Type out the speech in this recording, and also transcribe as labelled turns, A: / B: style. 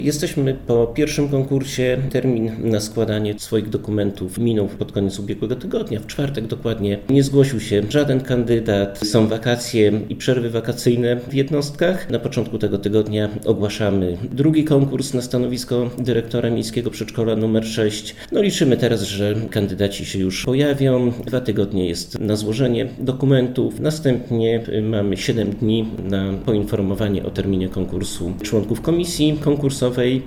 A: Jesteśmy po pierwszym konkursie. Termin na składanie swoich dokumentów minął pod koniec ubiegłego tygodnia. W czwartek dokładnie nie zgłosił się żaden kandydat. Są wakacje i przerwy wakacyjne w jednostkach. Na początku tego tygodnia ogłaszamy drugi konkurs na stanowisko dyrektora Miejskiego Przedszkola nr 6. Liczymy teraz, że kandydaci się już pojawią. 2 tygodnie jest na złożenie dokumentów. Następnie mamy 7 dni na poinformowanie o terminie konkursu członków komisji konkursowej.